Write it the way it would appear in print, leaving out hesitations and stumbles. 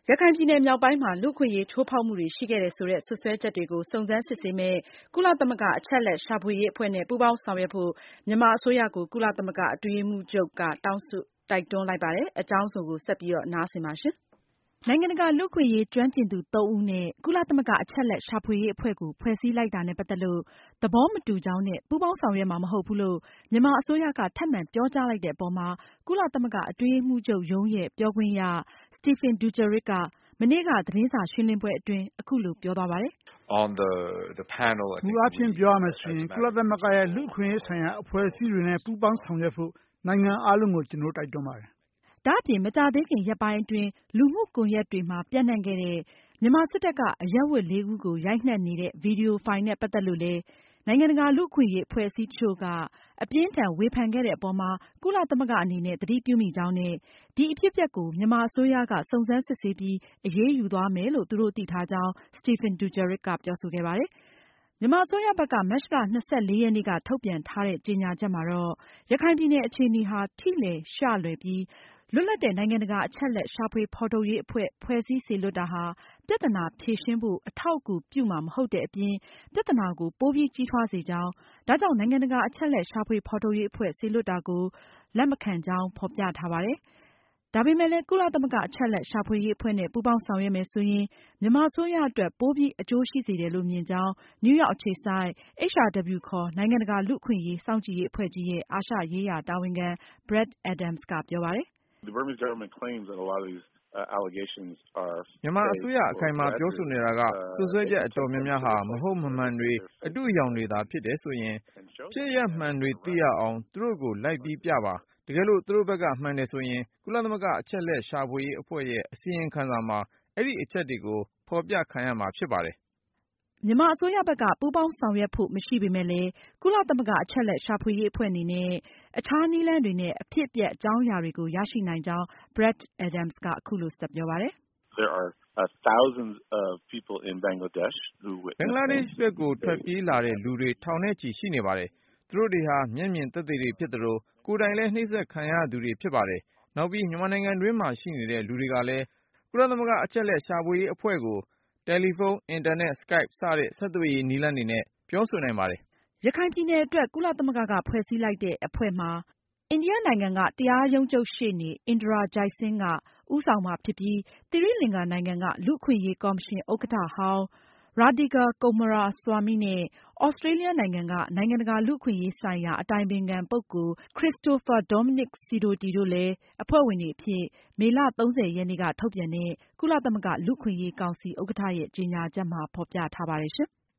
ရခိုင်ပြည်နယ်မြောက်ပိုင်းမှာလူ့အခွင့်အရေးချိုးဖောက်မှုတွေရှိခဲ့တယ်ဆိုတဲ့စွပ်စွဲချက်တွေကိုစုံစမ်းစစ်ဆေးမယ့်ကုလသမဂ္ဂအချက်အလက်ရှာဖွေရေးအဖွဲ့နဲ့ပူးပေါင်းဆောင်ရွက်ဖို့မြန်မာအစိုးရကိုကုလသမဂ္ဂအတွင်းရေးမှူးချုပ်ကတိုက်တွန်းလိုက်ပါတယ်။ အကြောင်းစုံကိုဆက်ပြီးနားဆင်ပါရှင်။ နိုင်ငံတကာလူ့အခွင့်အရေးကျွမ်းကျင်သူ 3 ဦးနဲ့ကုလသမဂ္ဂအချက်အလက်ရှာဖွေရေးအဖွဲ့ကိုဖွဲ့စည်းလိုက်တာနဲ့ပတ်သက်လို့သဘောမတူကြောင်းနဲ့ပူးပေါင်းဆောင်ရွက်မှာမဟုတ်ဘူးလို့မြန်မာအစိုးရကထပ်မံပြောကြားလိုက်တဲ့အပေါ်မှာကုလသမဂ္ဂအတွင်းရေးမှူးချုပ်ရုံးရဲ့ပြောခွင့်ရ Stéphane Dujarric ကမနေ့ကသတင်းစာရှင်းလင်းပွဲအတွင်းအခုလိုပြောသွားပါတယ်။ "မူအားဖြင့်ပြောရမယ်ဆိုရင်ကုလသမဂ္ဂရဲ့လူ့အခွင့်အရေးဆိုင်ရာအဖွဲ့အစည်းတွေနဲ့ပူးပေါင်းဆောင်ရွက်ဖို့နိုင်ငံအားလုံးကိုကျနော်တို့တိုက်တွန်းပါတယ်။ " ဒါအပြင်မကြာသေးခင်ရက်ပိုင်းအတွင်းလူမှုကွန်ရက်တွေမှာပျံ့နှံ့ခဲ့တဲ့မြန်မာစစ်တပ်ကအရပ်ဝတ် 4 ဦးကိုရိုက်နှက်နေတဲ့ဗီဒီယိုဖိုင်နဲ့ပတ်သက်လို့လည်းနိုင်ငံတကာလူ့အခွင့်အရေးအဖွဲ့အစည်းတချို့ကအပြင်းအထန်ဝေဖန်ခဲ့တဲ့အပေါ်မှာကုလသမဂ္ဂအနေနဲ့သတိပြုမိကြောင်းနဲ့ဒီအဖြစ်အပျက်ကိုမြန်မာအစိုးရကစုံစမ်းစစ်ဆေးပြီးအရေးယူသွားမယ်လို့သူတို့သိထားကြောင်း Stéphane Dujarric ကပြောဆိုခဲ့ပါတယ်။ မြန်မာအစိုးရဘက်ကမတ်လ 24 ရက်နေ့ကထုတ်ပြန်ထားတဲ့ကြေညာချက်မှာတော့ရခိုင်ပြည်နယ်အခြေအနေဟာထိလွယ်ရှလွယ်ပြီးလွတ်လပ်တဲ့နိုင်ငံတကာအချက်အလက်ရှာဖွေဖေါ်ထုတ်ရေးအဖွဲ့ဖွဲ့စည်းစေလွှတ်တာဟာပြဿနာဖြေရှင်းဖို့အထောက်အကူပြုမှာမဟုတ်တဲ့အပြင်ပြဿနာကိုပိုပြီးကြီးထွားစေကြောင်းဒါကြောင့်နိုင်ငံတကာအချက်အလက်ရှာဖွေဖေါ်ထုတ်ရေးအဖွဲ့စေလွှတ်တာကိုလက်မခံကြောင်းဖေါ်ပြထားပါတယ်။ ဒါပေမဲ့လည်းကုလသမဂ္ဂအချက်အလက်ရှာဖွေရေးအဖွဲ့နဲ့ပူးပေါင်းဆောင်ရွက်မယ်ဆိုရင်မြန်မာအစိုးရအတွက်ပိုပြီးအကျိုးရှိစေတယ်လို့မြင်ကြောင်းနယူးရောက်အခြေစိုက် HRW ခေါ်နိုင်ငံတကာလူ့အခွင့်အရေးစောင့်ကြည့်ရေးအဖွဲ့ကြီးရဲ့အာရှရေးရာတာဝန်ခံ Brad Adams ကပြောပါတယ်။ " မြန်မာအစိုးရအခိုင်အမာပြောဆိုနေတာကစွပ်စွဲချက်အတော်များများဟာမဟုတ်မမှန်တွေအတုအယောင်တွေသာဖြစ်တယ်ဆိုရင်ဖြစ်ရပ်မှန်တွေသိရအောင်သူတို့ကိုလိုက်ပြီးပြပါတကယ်လို့သူတို့ဘက်ကမှန်တယ်ဆိုရင်ကုလသမဂ္ဂအချက်အလက်ရှာဖွေရေးအဖွဲ့ရဲ့အစီရင်ခံစာမှာအဲဒီအချက်တွေကိုဖေါ်ပြခံရမှာဖြစ်ပါတယ်။ " မြန်မာအစိုးရဘက်ကပူးပေါင်းဆောင်ရွက်ဖို့မရှိပေမဲ့လည်းကုလသမဂ္ဂအချက်အလက်ရှာဖွေရေးအဖွဲ့အနေနဲ့အခြားနည်းလမ်းတွေနဲ့အဖြစ်အပျက်အကြောင်းအရာတွေကိုရရှိနိုင်ကြောင်း Brad Adams ကအခုလိုဆက်ပြောပါတယ်။ "ဘင်္ဂလားဒေ့ရှ်ဘက်ကိုထွက်ပြေးလာတဲ့လူတွေထောင်နဲ့ချီရှိနေပါတယ်။သူတို့တွေဟာမျက်မြင်သက်သေတွေဖြစ်သလိုကိုယ်တိုင်လည်းနှိပ်စက်ခံရသူတွေဖြစ်ပါတယ်။နောက်ပြီးမြန်မာနိုင်ငံတွင်းမှာရှိနေတဲ့လူတွေကလည်းကုလသမဂ္ဂအချက်အလက်ရှာဖွေရေးအဖွဲ့ကိုတယ်လီဖုန်း၊အင်တာနက်၊စကိုက် စတဲ့ဆက်သွယ်ရေးနည်းလမ်းတွေနဲ့ပြောဆိုနိုင်ပါတယ်။ " ရခိုင်ပြည်နယ်အတွက်ကုလသမဂ္ဂကဖွဲ့စည်းလိုက်တဲ့အဖွဲ့မှာအိန္ဒိယနိုင်ငံကတရားရုံးချုပ်ရှေ့နေ Indira Jaising ကဦးဆောင်မှာဖြစ်ပြီး သီရိလင်္ကာနိုင်ငံကလူ့အခွင့်အရေးကော်မရှင်ဥက္ကဋ္ဌဟောင်း Radhika Coomaraswamy နဲ့ သြစတြေးလျနိုင်ငံကနိုင်ငံတကာလူ့အခွင့်အရေးဆိုင်ရာအတိုင်ပင်ခံပုဂ္ဂိုလ် Christopher Dominic Sidoti တို့လည်းအဖွဲ့ဝင်တွေအဖြစ်မေလ ရက်နေ့ကထုတ်ပြန်တဲ့ကုလသမဂ္ဂလူ့အခွင့်အရေးကောင်စီဥက္ကဋ္ဌရဲ့ကြေညာချက်မှာဖေါ်ပြထားပါတယ်ရှင်။